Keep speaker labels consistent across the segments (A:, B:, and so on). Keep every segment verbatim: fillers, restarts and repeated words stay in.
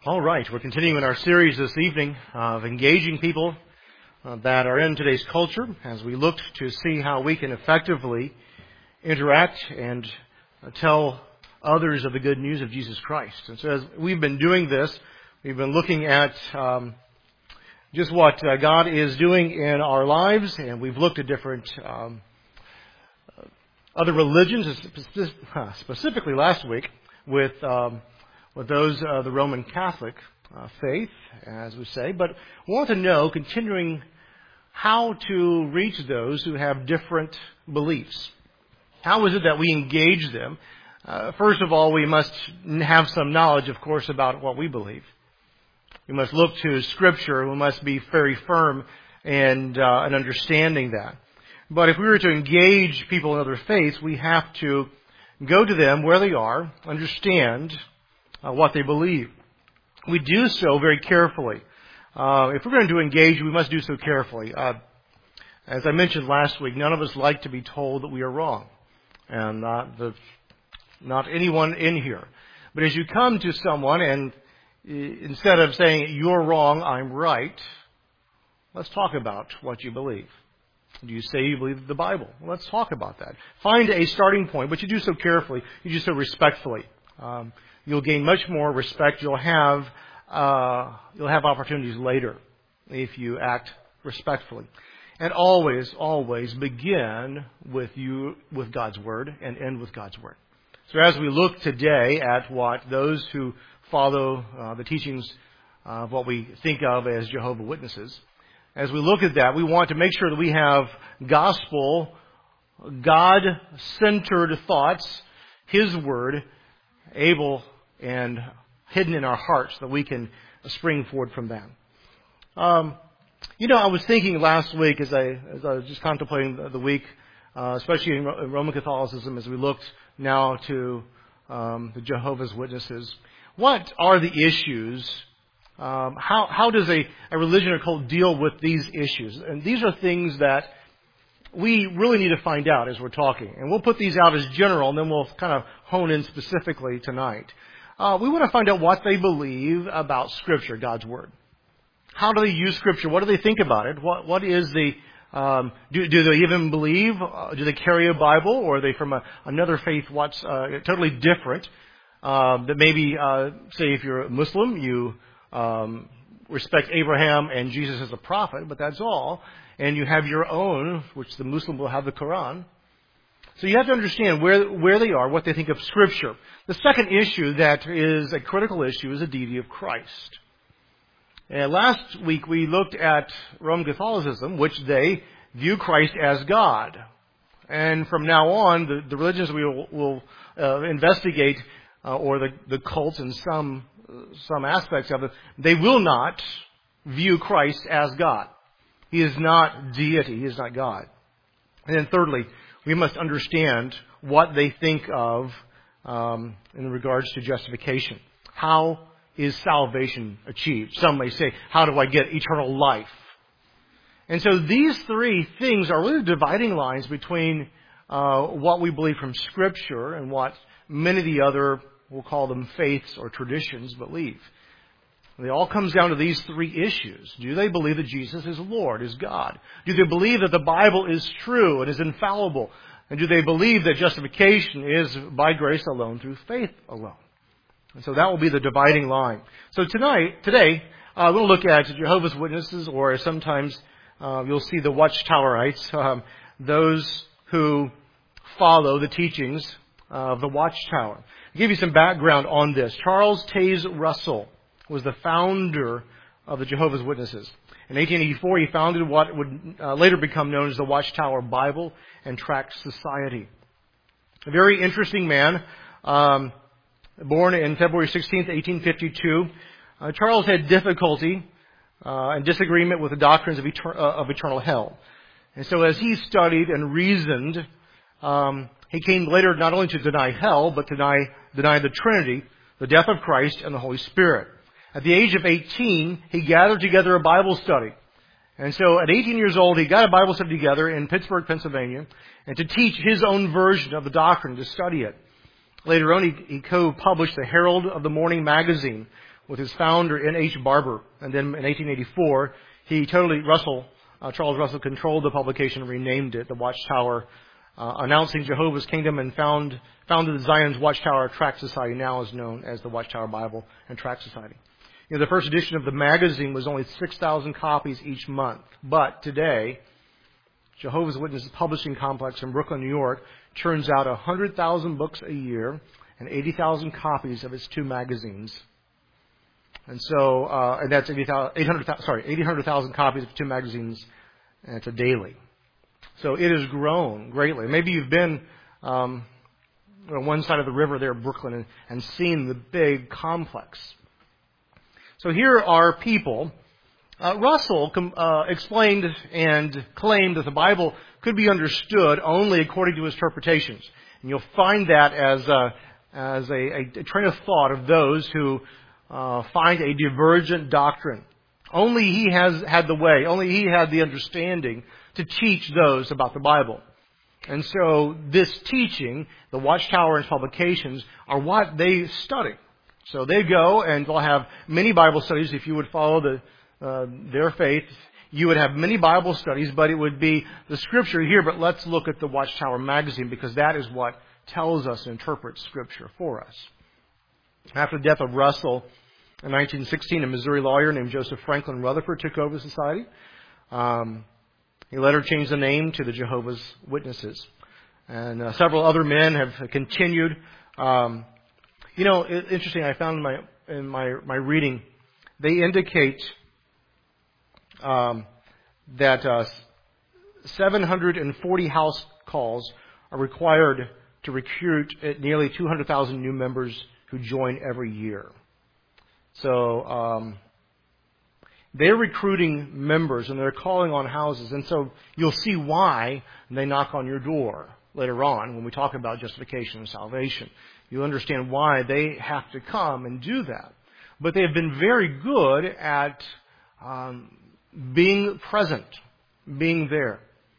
A: All right, we're continuing in our series this evening of engaging people uh, that are in today's culture as we look to see how we can effectively interact and uh, tell others of the good news of Jesus Christ. And so as we've been doing this, we've been looking at um, just what uh, God is doing in our lives, and we've looked at different um, other religions, specifically last week with um, with those of uh, the Roman Catholic uh, faith, as we say. But we want to know, continuing, how to reach those who have different beliefs. How is it that we engage them? Uh, first of all, we must have some knowledge, of course, about what we believe. We must look to Scripture. We must be very firm in, uh, in understanding that. But if we were to engage people in other faiths, we have to go to them where they are, understand uh, what they believe. We do so very carefully. Uh, if we're going to engage, we must do so carefully. Uh, as I mentioned last week, none of us like to be told that we are wrong, and not the not anyone in here. But as you come to someone, and instead of saying you're wrong, I'm right, let's talk about what you believe. Do you say you believe the Bible? Well, let's talk about that. Find a starting point, but you do so carefully. You do so respectfully. Um, you'll gain much more respect. You'll have uh, you'll have opportunities later if you act respectfully. And always, always begin with you with God's Word and end with God's Word. So as we look today at what those who follow uh, the teachings of what we think of as Jehovah's Witnesses, as we look at that, we want to make sure that we have gospel, God-centered thoughts, His Word, able and hidden in our hearts, that we can spring forward from that. Um, you know, I was thinking last week as I as I was just contemplating the, the week, uh, especially in Roman Catholicism, as we looked now to um, the Jehovah's Witnesses, what are the issues? Um, how how does a, a religion or cult deal with these issues? And these are things that we really need to find out as we're talking. And we'll put these out as general, and then we'll kind of hone in specifically tonight. Uh, we want to find out what they believe about Scripture, God's Word. How do they use Scripture? What do they think about it? What What is the... Um, do, do they even believe? Uh, do they carry a Bible? Or are they from a, another faith what's uh, totally different? Uh, that maybe, uh, say if you're a Muslim, you... Um, respect Abraham and Jesus as a prophet, but that's all. And you have your own, which the Muslim will have the Quran. So you have to understand where where they are, what they think of Scripture. The second issue that is a critical issue is the deity of Christ. And last week we looked at Roman Catholicism, which they view Christ as God. And from now on, the, the religions we will, will uh, investigate, uh, or the, the cults in some some aspects of it, they will not view Christ as God. He is not deity. He is not God. And then thirdly, we must understand what they think of um, in regards to justification. How is salvation achieved? Some may say, how do I get eternal life? And so these three things are really dividing lines between uh, what we believe from Scripture and what many of the other, we'll call them faiths or traditions, believe. It all comes down to these three issues. Do they believe that Jesus is Lord, is God? Do they believe that the Bible is true and is infallible? And do they believe that justification is by grace alone, through faith alone? And so that will be the dividing line. So tonight, today, uh, we'll look at Jehovah's Witnesses, or sometimes uh, you'll see the Watchtowerites, um, those who follow the teachings of the Watchtower. I'll give you some background on this. Charles Taze Russell was the founder of the Jehovah's Witnesses. In eighteen eighty-four, he founded what would uh, later become known as the Watchtower Bible and Tract Society. A very interesting man. Um, born in February sixteenth, eighteen fifty-two, uh, Charles had difficulty uh, and disagreement with the doctrines of, eter- uh, of eternal hell. And so as he studied and reasoned, um, he came later not only to deny hell, but to deny, deny the Trinity, the death of Christ, and the Holy Spirit. At the age of eighteen, he gathered together a Bible study. And so at eighteen years old, he got a Bible study together in Pittsburgh, Pennsylvania, and to teach his own version of the doctrine, to study it. Later on, he, he co-published the Herald of the Morning magazine, with his founder, N H Barber. And then in eighteen eighty-four, he totally, Russell, uh, Charles Russell controlled the publication and renamed it the Watchtower, uh, announcing Jehovah's Kingdom, and found, founded the Zion's Watchtower Tract Society, now is known as the Watchtower Bible and Tract Society. You know, the first edition of the magazine was only six thousand copies each month. But today, Jehovah's Witnesses Publishing Complex in Brooklyn, New York, churns out one hundred thousand books a year and eighty thousand copies of its two magazines. And so, uh, and that's eighty hundred, sorry, eight hundred thousand copies of two magazines, and it's a daily. So it has grown greatly. Maybe you've been um, on one side of the river there, Brooklyn, and, and seen the big complex. So here are people. Uh, Russell com- uh, explained and claimed that the Bible could be understood only according to his interpretations. And you'll find that as a, as a, a, a train of thought of those who uh, find a divergent doctrine. Only he has had the way, only he had the understanding to teach those about the Bible. And so this teaching, the Watchtower and publications, are what they study. So they go and they'll have many Bible studies. If you would follow the uh, their faith, you would have many Bible studies, but it would be the Scripture here. But let's look at the Watchtower magazine, because that is what tells us and interprets Scripture for us. After the death of Russell in nineteen sixteen, a Missouri lawyer named Joseph Franklin Rutherford took over the society. Um, he later changed the name to the Jehovah's Witnesses. And uh, several other men have continued. Um, You know, it's interesting, I found in my in my, my reading, they indicate um, that uh, seven hundred forty house calls are required to recruit nearly two hundred thousand new members who join every year. So um, they're recruiting members and they're calling on houses. And so you'll see why they knock on your door later on when we talk about justification and salvation. You understand why they have to come and do that. But they have been very good at um, being present, being there.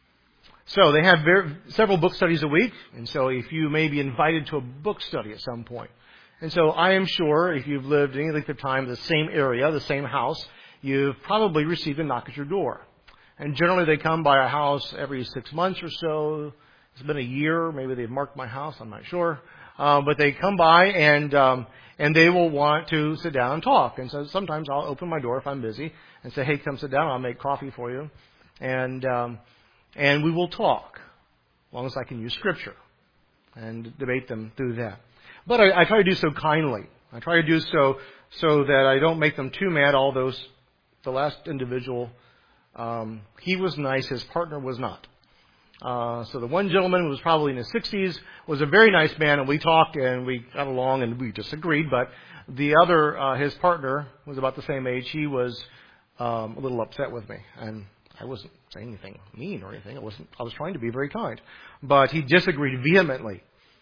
A: So they have very, several book studies a week. And so if you may be invited to a book study at some point. And so I am sure if you've lived any length of time in the same area, the same house, you've probably received a knock at your door. And generally they come by a house every six months or so. It's been a year. Maybe they've marked my house. I'm not sure. Uh, but they come by and um, and they will want to sit down and talk. And so sometimes I'll open my door if I'm busy and say, "Hey, come sit down. I'll make coffee for you," and um, and we will talk as long as I can use Scripture and debate them through that. But I, I try to do so kindly. I try to do so so that I don't make them too mad. All those, the last individual, um, he was nice. His partner was not. Uh, so the one gentleman who was probably in his sixties was a very nice man, and we talked and we got along and we disagreed. But the other, uh, his partner, was about the same age. He was um, a little upset with me, and I wasn't saying anything mean or anything. I wasn't. I was trying to be very kind, but he disagreed vehemently,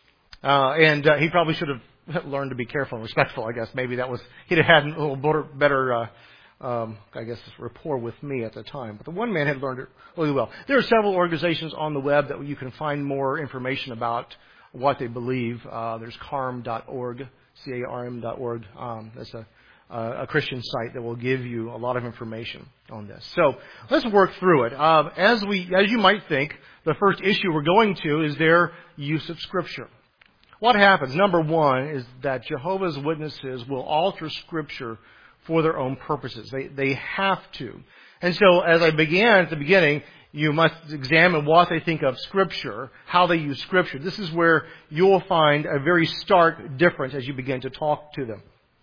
A: uh, and uh, he probably should have learned to be careful and respectful. I guess maybe that was he'd have had a little better. better uh, Um, I guess, rapport with me at the time. But the one man had learned it really well. There are several organizations on the web that you can find more information about what they believe. Uh, there's carm dot org, C A R M dot org. Um, that's a, a Christian site that will give you a lot of information on this. So let's work through it. Uh, as we, as you might think, the first issue we're going to is their use of Scripture. What happens? Number one is that Jehovah's Witnesses will alter Scripture for their own purposes. They they have to. And so as I began at the beginning, you must examine what they think of Scripture, how they use Scripture. This is where you'll find a very stark difference as you begin to talk to them.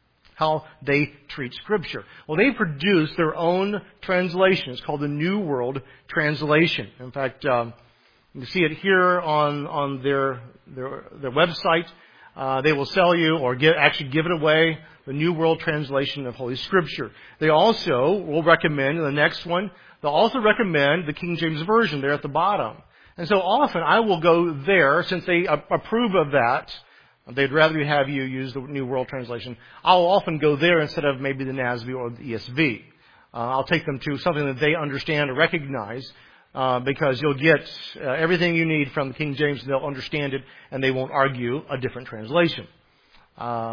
A: How they treat Scripture. Well, they produce their own translation. It's called the New World Translation. In fact, um, you see it here on, on their, their, their website. Uh, they will sell you or get, actually give it away, the New World Translation of Holy Scripture. They also will recommend, the next one, they'll also recommend the King James Version there at the bottom. And so often I will go there, since they approve of that, they'd rather have you use the New World Translation. I'll often go there instead of maybe the N A S B or the E S V. Uh, I'll take them to something that they understand or recognize, Uh, because you'll get uh, everything you need from the King James, and they'll understand it, and they won't argue a different translation. Um,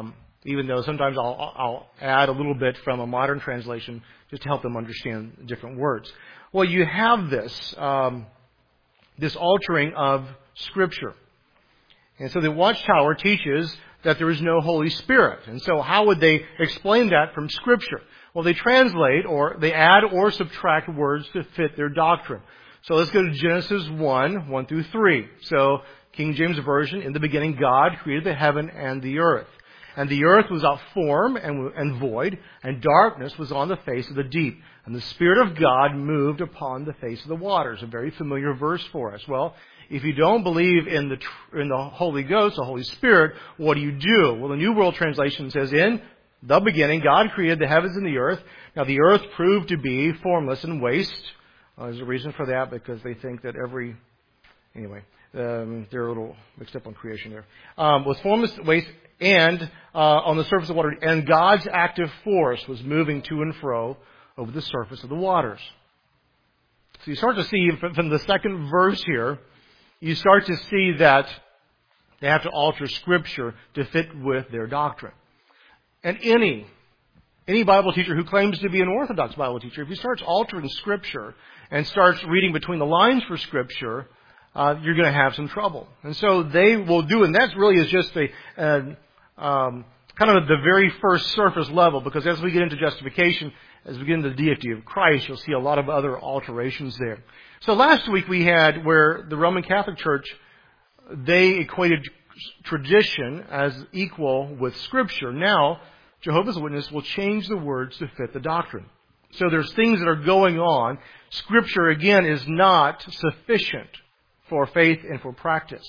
A: even though sometimes I'll, I'll add a little bit from a modern translation just to help them understand different words. Well, you have this, um, this altering of Scripture. And so the Watchtower teaches that there is no Holy Spirit. And so how would they explain that from Scripture? Well, they translate or they add or subtract words to fit their doctrine. So let's go to Genesis one, one through three. So King James Version, in the beginning God created the heaven and the earth. And the earth was without form and, and void, and darkness was on the face of the deep. And the Spirit of God moved upon the face of the waters. A very familiar verse for us. Well, if you don't believe in the in the Holy Ghost, the Holy Spirit, what do you do? Well, the New World Translation says, in the beginning, God created the heavens and the earth. Now, the earth proved to be formless and waste. Uh, there's a reason for that, because they think that every... Anyway, um, they're a little mixed up on creation there. Um, was formless, waste, and uh, on the surface of the water. And God's active force was moving to and fro over the surface of the waters. So you start to see from the second verse here, you start to see that they have to alter Scripture to fit with their doctrine. And any, any Bible teacher who claims to be an Orthodox Bible teacher, if he starts altering Scripture and starts reading between the lines for Scripture, uh, you're going to have some trouble. And so they will do, and that really is just a, uh, um, kind of the very first surface level, because as we get into justification, as we get into the deity of Christ, you'll see a lot of other alterations there. So last week we had where the Roman Catholic Church, they equated tradition as equal with Scripture. Now, Jehovah's Witnesses will change the words to fit the doctrine. So there's things that are going on. Scripture, again, is not sufficient for faith and for practice.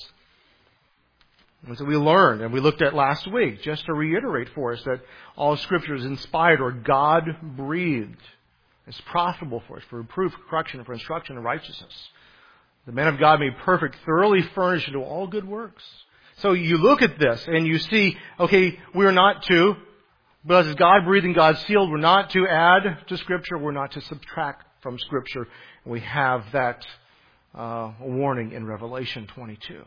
A: And so we learned, and we looked at last week, just to reiterate for us, that all Scripture is inspired or God-breathed. It's profitable for us, for reproof, for correction, for instruction in righteousness. The man of God made perfect, thoroughly furnished into all good works. So you look at this and you see, okay, we're not to, because it's God-breathed and God-sealed, we're not to add to Scripture, we're not to subtract from Scripture. We have that uh, warning in Revelation twenty-two.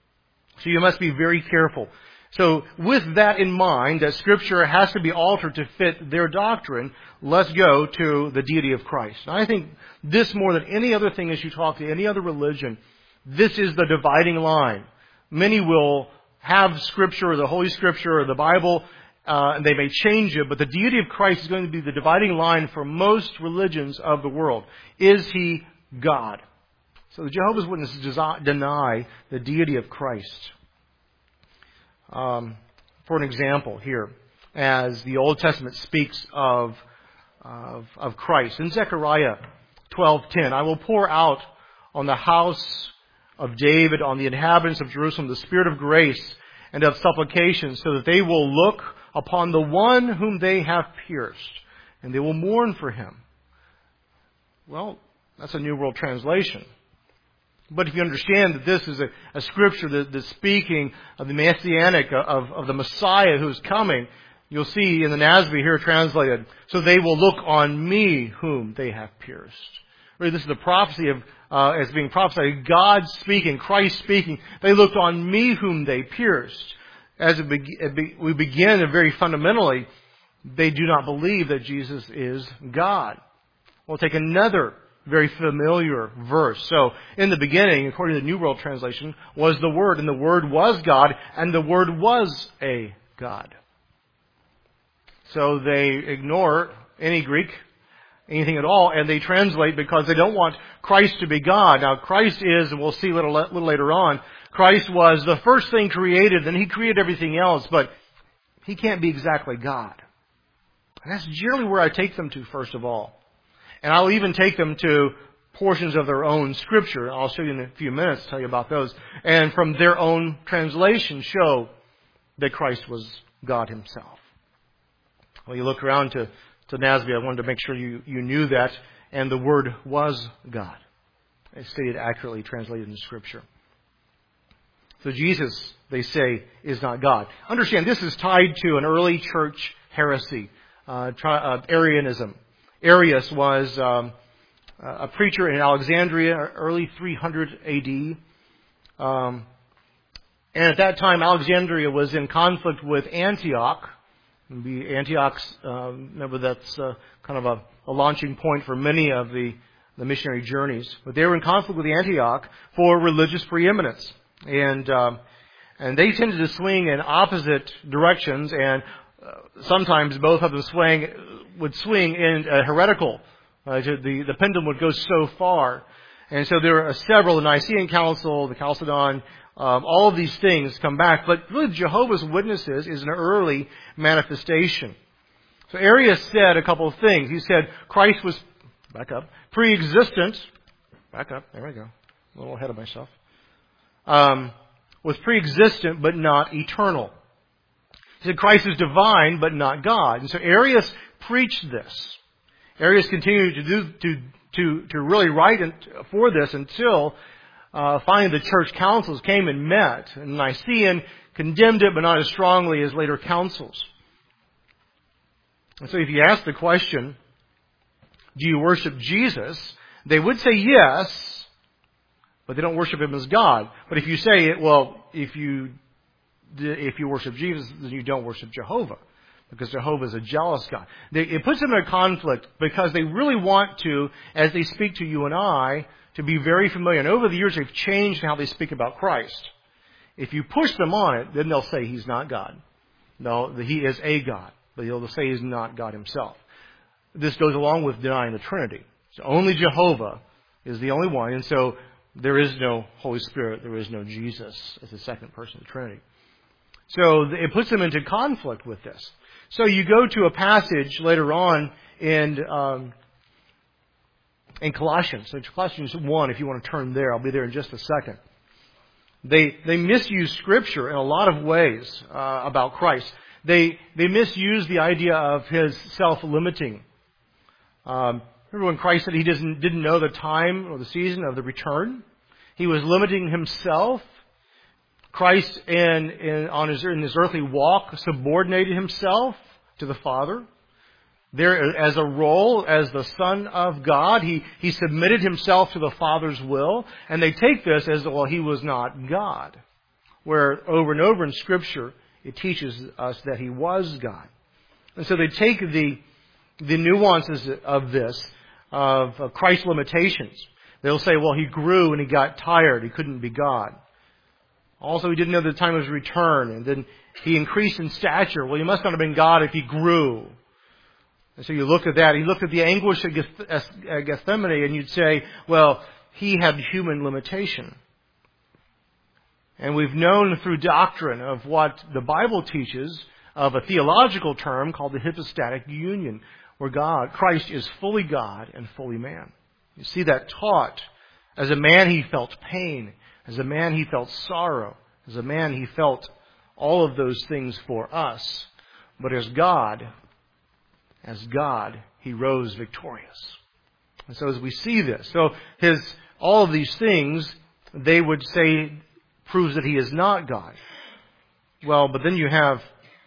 A: So you must be very careful. So with that in mind, that Scripture has to be altered to fit their doctrine, let's go to the deity of Christ. And I think this more than any other thing as you talk to any other religion, this is the dividing line. Many will have Scripture or the Holy Scripture or the Bible, uh, and they may change it, but the deity of Christ is going to be the dividing line for most religions of the world. Is He God? So the Jehovah's Witnesses deny the deity of Christ. Um, for an example here, as the Old Testament speaks of, of, of Christ. In Zechariah twelve ten, I will pour out on the house of David, on the inhabitants of Jerusalem, the spirit of grace and of supplication, so that they will look upon the one whom they have pierced, and they will mourn for him. Well, that's a New World Translation. But if you understand that this is a, a scripture that, that's speaking of the Messianic, of, of the Messiah who's coming, you'll see in the N A S B here translated, so they will look on me whom they have pierced. Really, this is the prophecy of, uh, as being prophesied, God speaking, Christ speaking. They looked on me whom they pierced. As it be, it be, we begin very fundamentally, they do not believe that Jesus is God. We'll take another very familiar verse. So, in the beginning, according to the New World Translation, was the Word, and the Word was God, and the Word was a God. So they ignore any Greek, anything at all, and they translate because they don't want Christ to be God. Now, Christ is, and we'll see a little, little later on, Christ was the first thing created, and He created everything else, but He can't be exactly God. And that's generally where I take them to, first of all. And I'll even take them to portions of their own Scripture. I'll show you in a few minutes, tell you about those. And from their own translation, show that Christ was God Himself. Well, you look around to, to N A S B, I wanted to make sure you, you knew that. And the Word was God. It's stated accurately, translated in Scripture. So Jesus, they say, is not God. Understand, this is tied to an early church heresy, uh, tri- uh, Arianism. Arius was um, a preacher in Alexandria, early three hundred A D. Um, and at that time, Alexandria was in conflict with Antioch. And be Antioch's, uh, remember that's uh, kind of a, a launching point for many of the, the missionary journeys. But they were in conflict with Antioch for religious preeminence. And um, and they tended to swing in opposite directions, and uh, sometimes both of them swing, would swing in uh, heretical. Uh, the, the pendulum would go so far. And so there are several, the Nicene Council, the Chalcedon, um, all of these things come back. But really Jehovah's Witnesses is an early manifestation. So Arius said a couple of things. He said Christ was, back up, pre-existent, back up, there we go, a little ahead of myself, um, was pre-existent but not eternal. He said Christ is divine but not God. And so Arius preached this. Arius continued to do, to To, to really write for this until uh, finally the church councils came and met. And Nicene condemned it, but not as strongly as later councils. And so if you ask the question, do you worship Jesus? They would say yes, but they don't worship Him as God. But if you say, well, if you if you worship Jesus, then you don't worship Jehovah. Because Jehovah is a jealous God. They, it puts them in a conflict because they really want to, as they speak to you and I, to be very familiar. And over the years, they've changed how they speak about Christ. If you push them on it, then they'll say He's not God. No, He is a God. But they'll say He's not God Himself. This goes along with denying the Trinity. So only Jehovah is the only one. And so there is no Holy Spirit. There is no Jesus as the second person of the Trinity. So it puts them into conflict with this. So you go to a passage later on in um, in Colossians. So Colossians one, if you want to turn there, I'll be there in just a second. They they misuse Scripture in a lot of ways uh, about Christ. They they misuse the idea of His self-limiting. Um, remember when Christ said He didn't didn't know the time or the season of the return? He was limiting Himself. Christ, in, in, on his, in his earthly walk, subordinated Himself to the Father. There, as a role, as the Son of God, he, he submitted Himself to the Father's will. And they take this as, well, He was not God. Where over and over in Scripture, it teaches us that He was God. And so they take the, the nuances of this, of, of Christ's limitations. They'll say, well, He grew and He got tired. He couldn't be God. Also, He didn't know the time of His return. And then He increased in stature. Well, He must not have been God if He grew. And so you look at that. You look at the anguish at Gethsemane and you'd say, well, He had human limitation. And we've known through doctrine of what the Bible teaches of a theological term called the hypostatic union, where God, Christ is fully God and fully man. You see that taught. As a man, He felt pain. As a man, He felt sorrow. As a man, He felt all of those things for us. But as God, as God, He rose victorious. And so as we see this, so His all of these things, they would say, proves that He is not God. Well, but then you have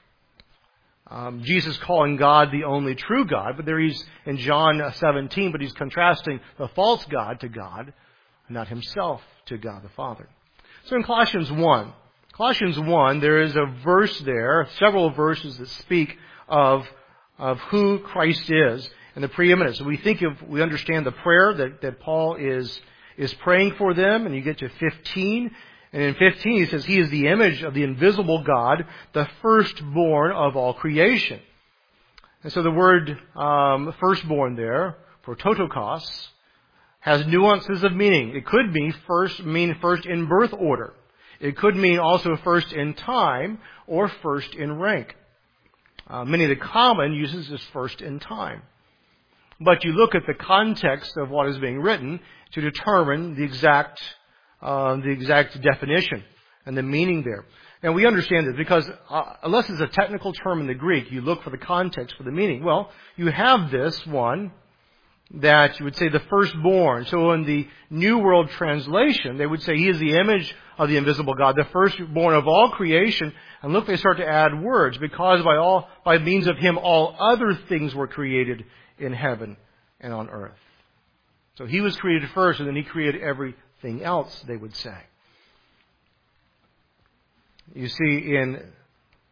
A: um, Jesus calling God the only true God. But there He's in John seventeen, but He's contrasting the false God to God, not Himself to God the Father. So in Colossians one, Colossians one, there is a verse there, several verses that speak of, of who Christ is and the preeminence. So we think of, we understand the prayer that, that Paul is, is praying for them, and you get to fifteen, and in fifteen he says, He is the image of the invisible God, the firstborn of all creation. And so the word um, firstborn there, prototokos, has nuances of meaning. It could mean first, mean first in birth order. It could mean also first in time or first in rank. Uh, many of the common uses is first in time. But you look at the context of what is being written to determine the exact, uh, the exact definition and the meaning there. And we understand this because uh, unless it's a technical term in the Greek, you look for the context for the meaning. Well, you have this one that you would say the firstborn. So in the New World Translation, they would say He is the image of the invisible God, the firstborn of all creation. And look, they start to add words, because by all by means of Him all other things were created in heaven and on earth. So He was created first, and then He created everything else, they would say. You see in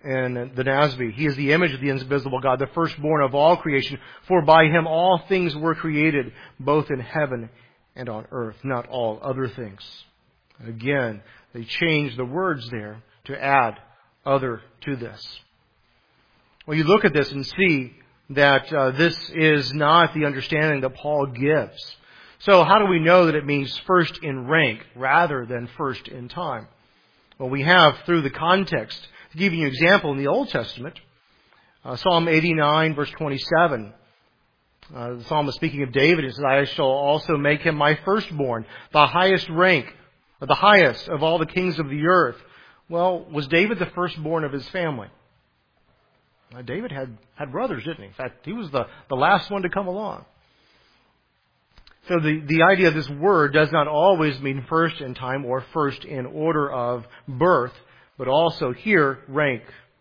A: in the N A S B. He is the image of the invisible God, the firstborn of all creation. For by Him all things were created, both in heaven and on earth, not all other things. Again, they changed the words there to add other to this. Well, you look at this and see that uh, this is not the understanding that Paul gives. So how do we know that it means first in rank rather than first in time? Well, we have through the context. To give you an example, in the Old Testament, uh, Psalm eighty-nine, verse twenty-seven, uh, the psalmist speaking of David, it says, I shall also make him my firstborn, the highest rank, the highest of all the kings of the earth. Well, was David the firstborn of his family? Uh, David had, had brothers, didn't he? In fact, he was the, the last one to come along. So the, the idea of this word does not always mean first in time or first in order of birth, but also here, rank.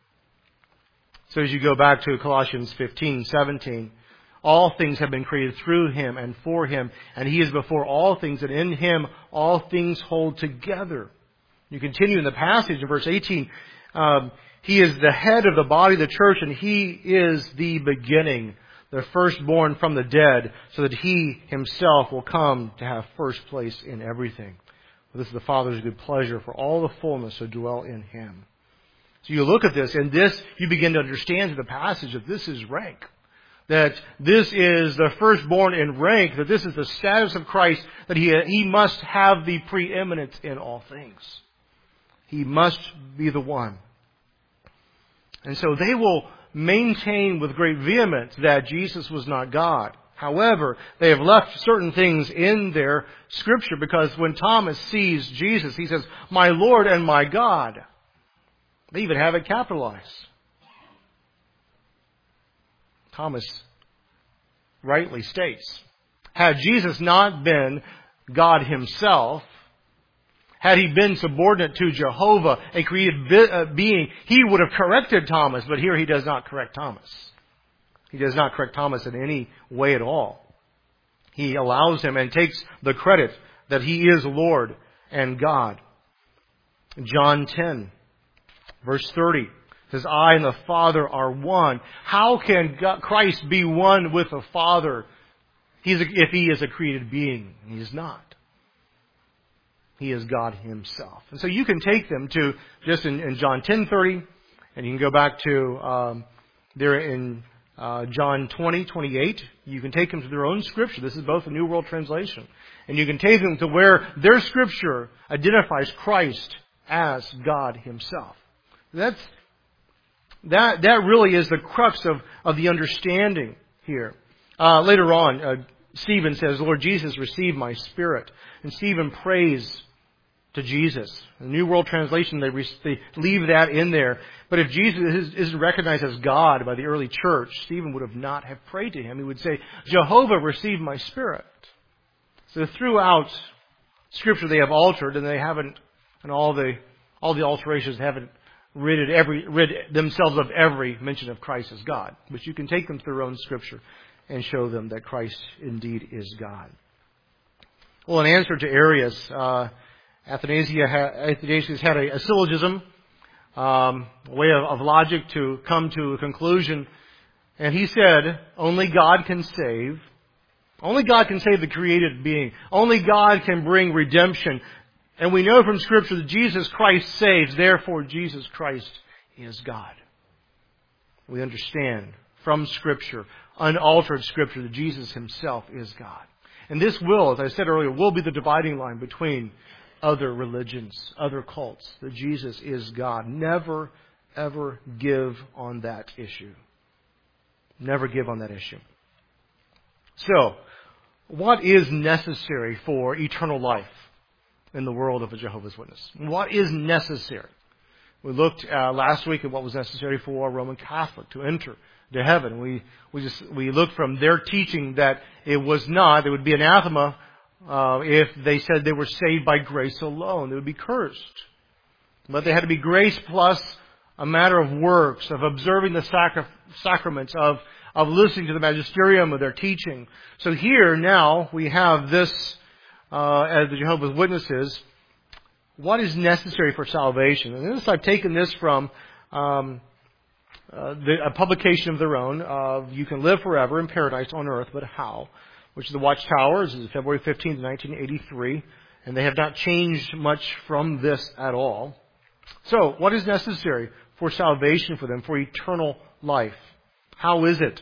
A: So as you go back to Colossians fifteen, seventeen, all things have been created through Him and for Him, and He is before all things, and in Him all things hold together. You continue in the passage in verse eighteen, um, He is the head of the body of the church, and He is the beginning, the firstborn from the dead, so that He Himself will come to have first place in everything. For this is the Father's good pleasure for all the fullness to dwell in Him. So you look at this, and this, you begin to understand through the passage that this is rank. That this is the firstborn in rank, that this is the status of Christ, that He, he must have the preeminence in all things. He must be the one. And so they will maintain with great vehemence that Jesus was not God. However, they have left certain things in their Scripture, because when Thomas sees Jesus, he says, my Lord and my God. They even have it capitalized. Thomas rightly states, had Jesus not been God Himself, had He been subordinate to Jehovah, a created being, He would have corrected Thomas, but here He does not correct Thomas. He does not correct Thomas in any way at all. He allows him and takes the credit that He is Lord and God. John ten, verse thirty, says, I and the Father are one. How can God, Christ be one with the Father He's a, if He is a created being? He is not. He is God Himself. And so you can take them to just in, in John ten thirty, and you can go back to um, there in uh, John twenty, twenty-eight. You can take them to their own Scripture. This is both a New World Translation. And you can take them to where their Scripture identifies Christ as God Himself. That's, that, that really is the crux of, of the understanding here. Uh, later on, uh, Stephen says, Lord Jesus, receive my spirit. And Stephen prays to Jesus. In the New World Translation, they, re- they leave that in there. But if Jesus is, isn't recognized as God by the early church, Stephen would have not have prayed to Him. He would say, Jehovah, receive my spirit. So throughout Scripture, they have altered, and they haven't, and all the all the alterations haven't rid every rid themselves of every mention of Christ as God. But you can take them to their own Scripture and show them that Christ indeed is God. Well, in answer to Arius, uh, Athanasius, Athanasius had a, a syllogism, um, a way of, of logic to come to a conclusion. And he said, only God can save. Only God can save the created being. Only God can bring redemption. And we know from Scripture that Jesus Christ saves. Therefore, Jesus Christ is God. We understand from Scripture, unaltered Scripture, that Jesus Himself is God. And this will, as I said earlier, will be the dividing line between other religions, other cults, that Jesus is God. Never, ever give on that issue. Never give on that issue. So, what is necessary for eternal life in the world of a Jehovah's Witness? What is necessary? We looked uh, last week at what was necessary for a Roman Catholic to enter to heaven. We we just we looked from their teaching that it was not. It would be anathema uh, if they said they were saved by grace alone. They would be cursed. But they had to be grace plus a matter of works, of observing the sacri- sacraments, of of listening to the magisterium of their teaching. So here now we have this uh, as the Jehovah's Witnesses. What is necessary for salvation? And this I've taken this from um, uh, the, a publication of their own of You Can Live Forever in Paradise on Earth, but How, which is the Watchtower. This is February fifteenth, nineteen eighty-three, and they have not changed much from this at all. So, what is necessary for salvation for them, for eternal life? How is it?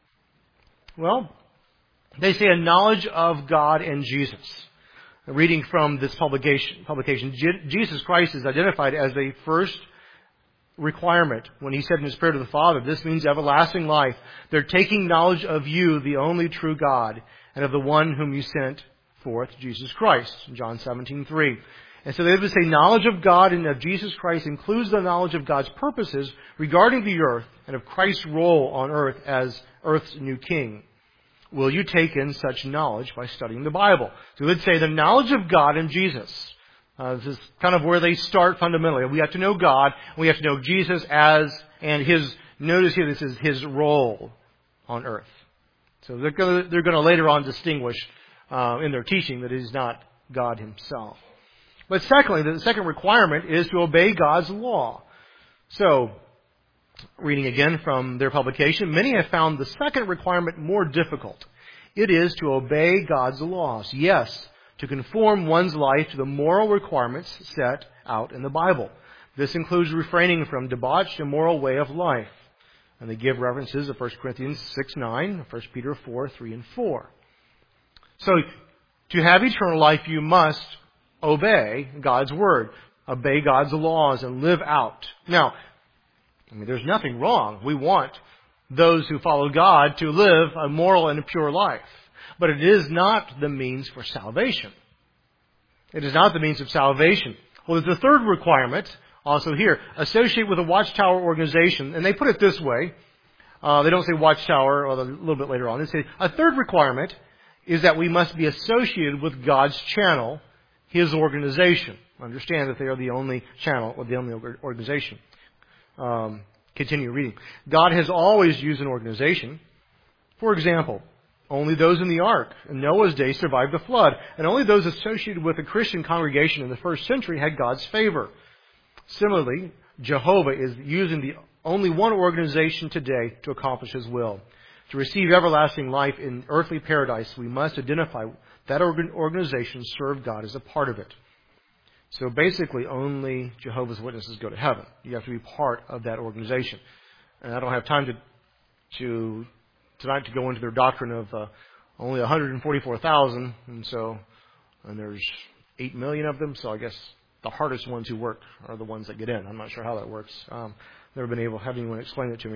A: Well, they say a knowledge of God and Jesus. Reading from this publication, publication, Jesus Christ is identified as the first requirement when He said in His prayer to the Father, this means everlasting life. They're taking knowledge of You, the only true God, and of the one whom You sent forth, Jesus Christ, John seventeen three. And so they would say knowledge of God and of Jesus Christ includes the knowledge of God's purposes regarding the earth and of Christ's role on earth as earth's new king. Will you take in such knowledge by studying the Bible? So they would say the knowledge of God and Jesus. Uh, this is kind of where they start fundamentally. We have to know God. We have to know Jesus as, and His, notice here this is His role on earth. So they're going to, they're going to later on distinguish uh, in their teaching that He's not God Himself. But secondly, the second requirement is to obey God's law. So, reading again from their publication, many have found the second requirement more difficult. It is to obey God's laws. Yes, to conform one's life to the moral requirements set out in the Bible. This includes refraining from debauched, immoral way of life. And they give references to First Corinthians six nine, First Peter four three and four. So, to have eternal life, you must obey God's Word. Obey God's laws and live out. Now, I mean, there's nothing wrong. We want those who follow God to live a moral and a pure life. But it is not the means for salvation. It is not the means of salvation. Well, there's a third requirement also here. Associate with a Watchtower organization. And they put it this way. Uh, they don't say Watchtower, or a little bit later on. They say a third requirement is that we must be associated with God's channel, His organization. Understand that they are the only channel, or the only organization. Um, continue reading. God has always used an organization. For example, only those in the ark in Noah's day survived the flood, and only those associated with a Christian congregation in the first century had God's favor. Similarly, Jehovah is using the only one organization today to accomplish His will. To receive everlasting life in earthly paradise, we must identify that organization, serve God as a part of it. So basically, only Jehovah's Witnesses go to heaven. You have to be part of that organization. And I don't have time to, to tonight to go into their doctrine of uh, only one hundred forty-four thousand, and so and there's eight million of them. So I guess the hardest ones who work are the ones that get in. I'm not sure how that works. Um, never been able to have anyone explain it to me.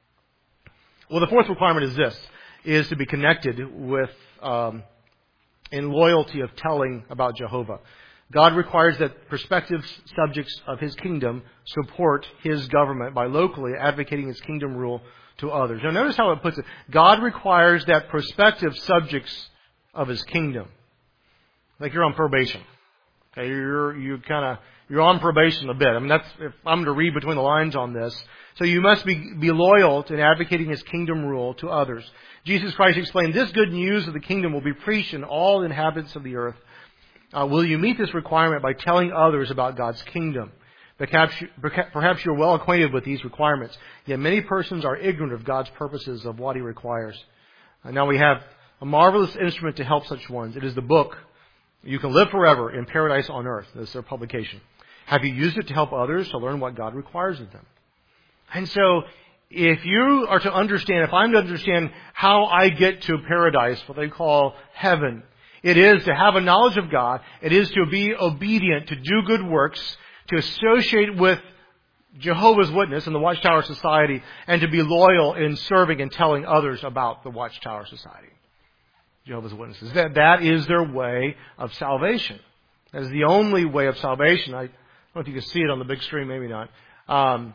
A: Well, the fourth requirement is this: is to be connected with um, in loyalty of telling about Jehovah. God requires that prospective subjects of His kingdom support His government by locally advocating His kingdom rule to others. Now notice how it puts it. God requires that prospective subjects of His kingdom. Like you're on probation. Okay, you're you kind of you're on probation a bit. I mean, that's if I'm to read between the lines on this. So you must be be loyal to advocating His kingdom rule to others. Jesus Christ explained, "This good news of the kingdom will be preached in all inhabitants of the earth." Uh, will you meet this requirement by telling others about God's kingdom? Perhaps, perhaps you're well acquainted with these requirements. Yet many persons are ignorant of God's purposes of what He requires. And now we have a marvelous instrument to help such ones. It is the book, You Can Live Forever in Paradise on Earth. This is their publication. Have you used it to help others to learn what God requires of them? And so, if you are to understand, if I'm to understand how I get to paradise, what they call heaven, it is to have a knowledge of God. It is to be obedient, to do good works, to associate with Jehovah's Witness and the Watchtower Society, and to be loyal in serving and telling others about the Watchtower Society. Jehovah's Witnesses. That, that is their way of salvation. That is the only way of salvation. I don't know if you can see it on the big screen, maybe not. Um,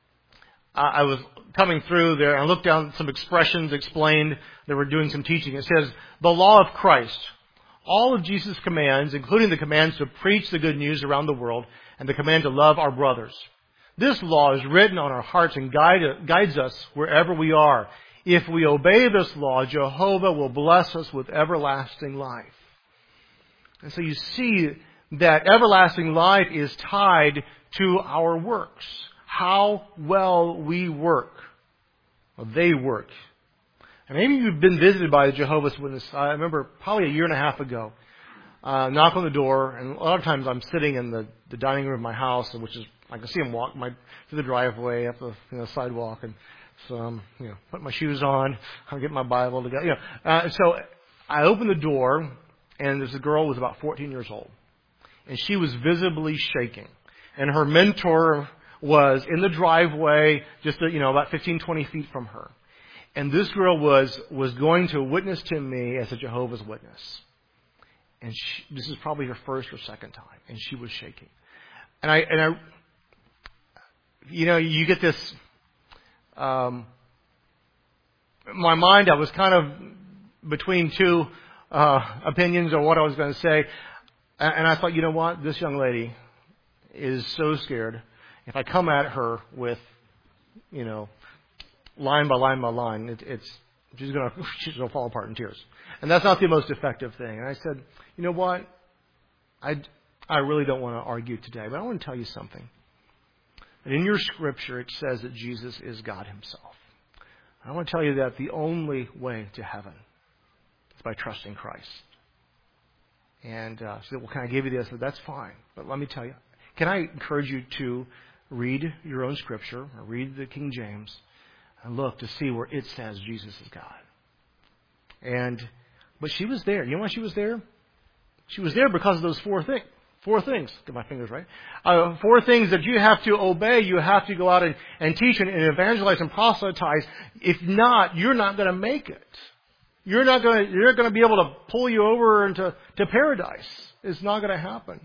A: I, I was coming through there, and I looked down at some expressions explained. They were doing some teaching. It says, the law of Christ. All of Jesus' commands, including the commands to preach the good news around the world and the command to love our brothers. This law is written on our hearts and guide, guides us wherever we are. If we obey this law, Jehovah will bless us with everlasting life. And so you see that everlasting life is tied to our works. how well we work. Well, they work. And maybe you've been visited by the Jehovah's Witnesses. I remember probably a year and a half ago, uh, knock on the door, and a lot of times I'm sitting in the, the dining room of my house, which is, I can see them walk my, through the driveway, up the you know, sidewalk, and so I'm, you know, put my shoes on, I'm getting my Bible together, you know. Uh, so I open the door, and there's a girl who was about fourteen years old, and she was visibly shaking, and her mentor was in the driveway, just, you know, about fifteen, twenty feet from her. And this girl was, was going to witness to me as a Jehovah's Witness. And she, this is probably her first or second time. And she was shaking. And I, and I, you know, you get this, um, in my mind, I was kind of between two, uh, opinions on what I was going to say. And I thought, you know what? This young lady is so scared. If I come at her with, you know, line by line by line, it, it's she's gonna she's gonna fall apart in tears, and that's not the most effective thing. And I said, you know what, I I really don't want to argue today, but I want to tell you something. And in your scripture, it says that Jesus is God Himself. I want to tell you that the only way to heaven is by trusting Christ. And uh, she said, well, can I give you this? I said, that's fine, but let me tell you. Can I encourage you to read your own scripture, or read the King James, and look to see where it says Jesus is God. And, but she was there. You know why she was there? She was there because of those four things. Four things. Get my fingers right. Uh, four things that you have to obey. You have to go out and, and teach and, and evangelize and proselytize. If not, you're not going to make it. You're not going to, you're going to be able to pull you over into to paradise. It's not going to happen.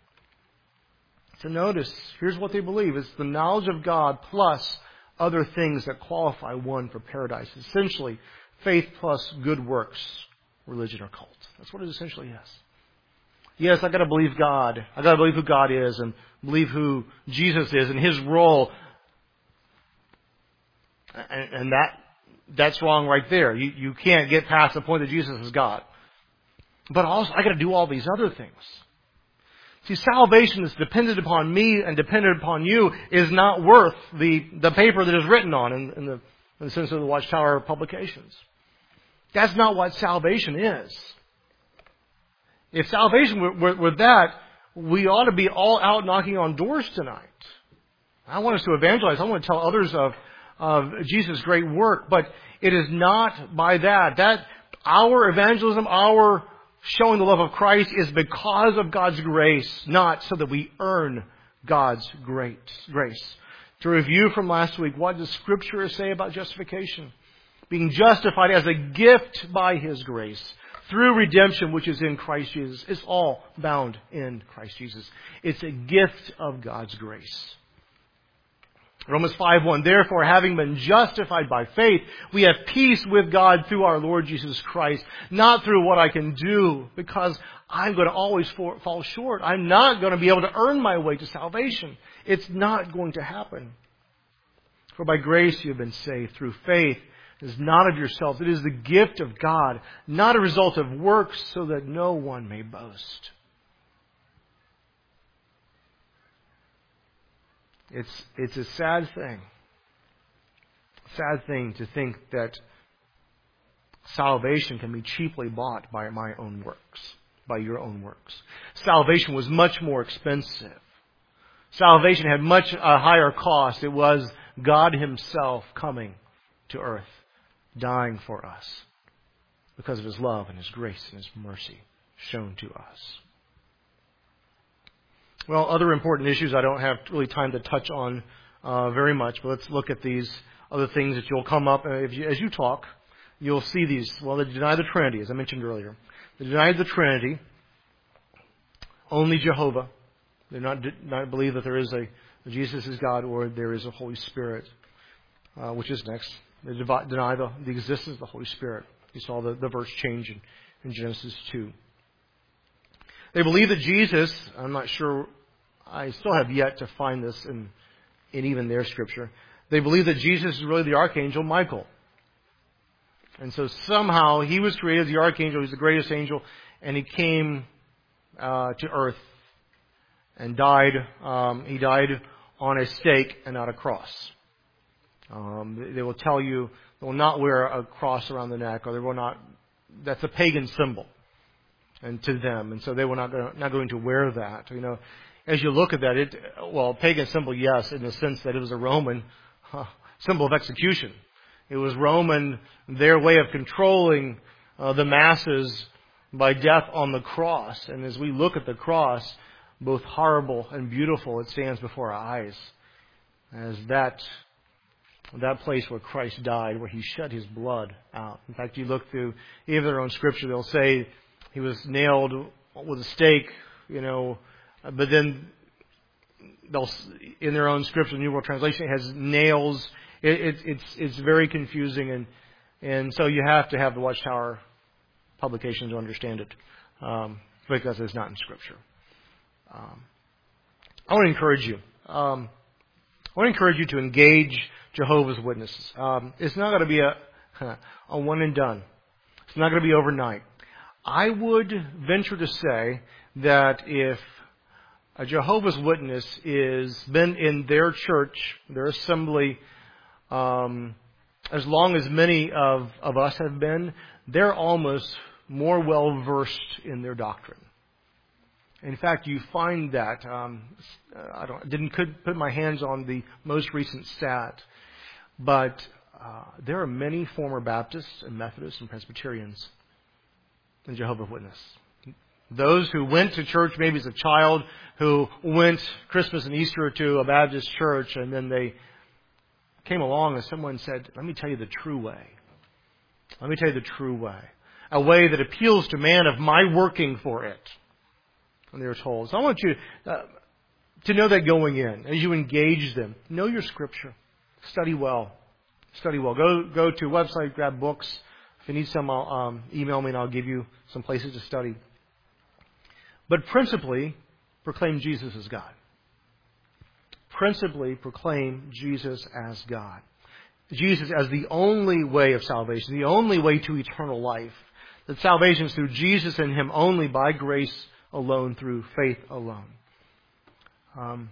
A: So notice, here's what they believe. It's the knowledge of God plus other things that qualify one for paradise. Essentially, faith plus good works, religion or cult. That's what it essentially is. Yes, I got to believe God. I got to believe who God is and believe who Jesus is and His role. And, and that that's wrong right there. You you can't get past the point that Jesus is God. But also, I got to do all these other things. See, salvation that's dependent upon me and dependent upon you is not worth the, the paper that is written on in, in, the, in the sense of the Watchtower publications. That's not what salvation is. If salvation were, were, were that, we ought to be all out knocking on doors tonight. I want us to evangelize. I want to tell others of, of Jesus' great work. But it is not by that. That our evangelism, our showing the love of Christ is because of God's grace, not so that we earn God's great grace. To review from last week, what does Scripture say about justification? Being justified as a gift by His grace through redemption which is in Christ Jesus. It's all bound in Christ Jesus. It's a gift of God's grace. Romans five one, therefore, having been justified by faith, we have peace with God through our Lord Jesus Christ, not through what I can do, because I'm going to always fall short. I'm not going to be able to earn my way to salvation. It's not going to happen. For by grace you have been saved through faith. It is not of yourselves. It is the gift of God, not a result of works, so that no one may boast. It's it's a sad thing. Sad thing to think that salvation can be cheaply bought by my own works, by your own works. Salvation was much more expensive. Salvation had much a higher cost. It was God Himself coming to earth, dying for us because of His love and His grace and His mercy shown to us. Well, other important issues I don't have really time to touch on uh, very much, but let's look at these other things that you'll come up. If you, as you talk, you'll see these. Well, they deny the Trinity, as I mentioned earlier. They deny the Trinity, only Jehovah. They do not, not believe that there is a Jesus is God or there is a Holy Spirit, uh, which is next. They deny the, the existence of the Holy Spirit. You saw the, the verse change in, in Genesis two. They believe that Jesus, I'm not sure, I still have yet to find this in, in even their scripture. They believe that Jesus is really the archangel Michael. And so somehow he was created as the archangel, he's the greatest angel, and he came uh, to earth and died. Um, he died on a stake and not a cross. Um, they will tell you they will not wear a cross around the neck, or they will not. That's a pagan symbol, and to them, and so they were not going, not going to wear that. You know, as you look at that, it well, pagan symbol, yes, in the sense that it was a Roman uh, symbol of execution. It was Roman, their way of controlling uh, the masses by death on the cross. And as we look at the cross, both horrible and beautiful, it stands before our eyes as that that place where Christ died, where He shed His blood out. In fact, you look through even their own Scripture, they'll say He was nailed with a stake, you know, but then they'll, in their own Scripture, the New World Translation, it has nails. It, it, it's it's very confusing, and and so you have to have the Watchtower publication to understand it, um, because it's not in Scripture. Um, I want to encourage you. Um, I want to encourage you to engage Jehovah's Witnesses. Um, it's not going to be a a one and done. It's not going to be overnight. I would venture to say that if a Jehovah's Witness is been in their church, their assembly, um, as long as many of, of us have been, they're almost more well versed in their doctrine. In fact, you find that um, I don't didn't could put my hands on the most recent stat, but uh, there are many former Baptists and Methodists and Presbyterians in Jehovah's Witness. Those who went to church maybe as a child, who went Christmas and Easter to a Baptist church, and then they came along and someone said, "Let me tell you the true way. Let me tell you the true way. A way that appeals to man of my working for it." And they were told. So I want you uh, to know that going in, as you engage them, know your Scripture. Study well. Study well. Go go to a website, grab books. If you need some, I'll, um, email me and I'll give you some places to study. But principally, proclaim Jesus as God. Principally, proclaim Jesus as God. Jesus as the only way of salvation, the only way to eternal life. That salvation is through Jesus and Him only, by grace alone, through faith alone. Um,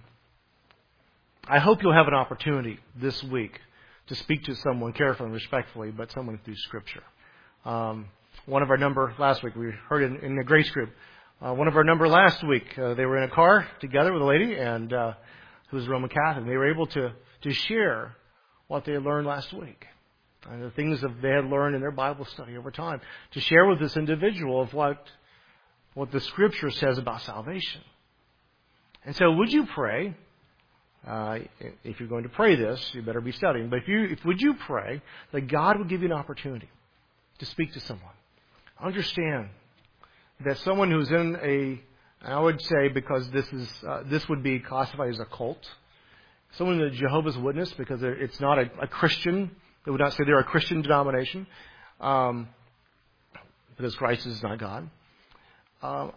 A: I hope you'll have an opportunity this week to speak to someone carefully and respectfully, but someone through Scripture. Um, one of our number last week, we heard in, in the Grace group, uh, one of our number last week, uh, they were in a car together with a lady and uh, who was Roman Catholic. They were able to, to share what they had learned last week and the things that they had learned in their Bible study over time, to share with this individual of what what the Scripture says about salvation. And so would you pray, uh, if you're going to pray this, you better be studying, but if you, if, would you pray that God would give you an opportunity to speak to someone? Understand that someone who's in a, I would say, because this is uh, this would be classified as a cult, someone in a Jehovah's Witness, because it's not a, a Christian, they would not say they're a Christian denomination, um, because Christ is not God. Uh,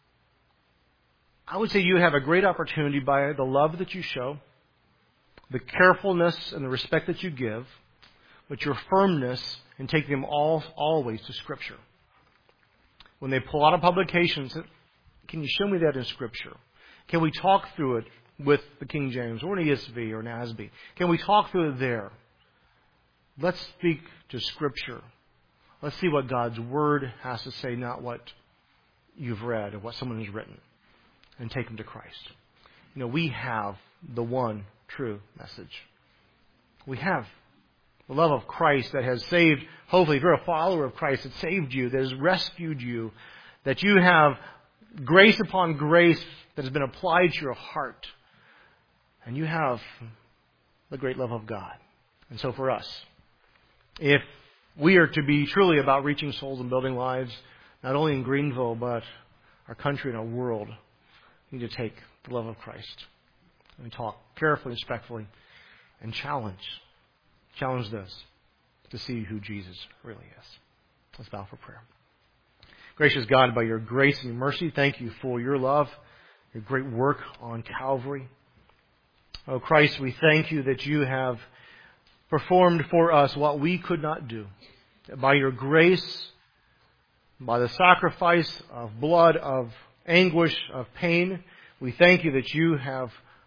A: I would say you have a great opportunity by the love that you show, the carefulness and the respect that you give, but your firmness in taking them all always to Scripture. When they pull out a publication, say, can you show me that in Scripture? Can we talk through it with the King James or an E S V or an A S B? Can we talk through it there? Let's speak to Scripture. Let's see what God's Word has to say, not what you've read or what someone has written, and take them to Christ. You know, we have the one true message. We have the love of Christ that has saved, hopefully, if you're a follower of Christ, that saved you, that has rescued you, that you have grace upon grace that has been applied to your heart, and you have the great love of God. And so for us, if we are to be truly about reaching souls and building lives, not only in Greenville, but our country and our world, we need to take the love of Christ and talk carefully, respectfully, and challenge, challenge this to see who Jesus really is. Let's bow for prayer. Gracious God, by your grace and your mercy, thank you for your love, your great work on Calvary. Oh Christ, we thank you that you have performed for us what we could not do. By your grace, by the sacrifice of blood, of anguish, of pain, we thank you that you have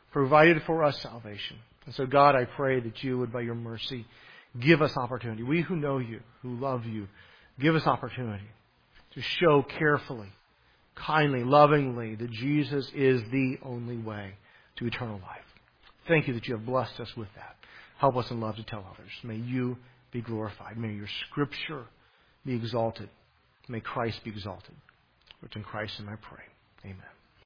A: provided for us salvation. And so, God, I pray that you would, by your mercy, give us opportunity. We who know you, who love you, give us opportunity to show carefully, kindly, lovingly that Jesus is the only way to eternal life. Thank you that you have blessed us with that. Help us in love to tell others. May you be glorified. May your Scripture be exalted. May Christ be exalted. It's in Christ's name I pray. Amen.